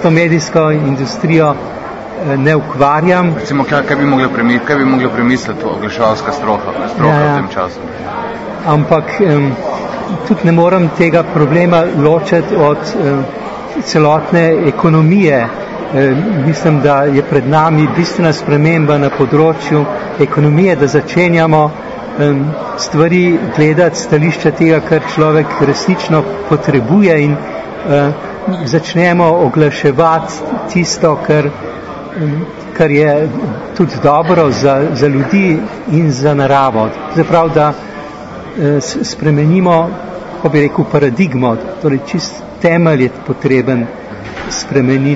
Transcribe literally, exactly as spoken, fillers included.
to medijsko industrijo ne ukvarjam. Recimo, kaj, kaj bi mogli premisliti, kaj bi mogli premisliti oglaševalska stroka, stroka ja, ja. v tem času? Ampak um, tudi ne morem tega problema ločiti od um, celotne ekonomije. E, mislim, da je pred nami bistvena sprememba na področju ekonomije, da začenjamo um, stvari gledati stališča tega, kar človek resnično potrebuje in uh, začnemo oglaševati tisto, kar, um, kar je tudi dobro za, za ljudi in za naravo. Zaprav, da uh, spremenimo, ko bi rekel, paradigmo, torej čist temelj je potreben spremeniti.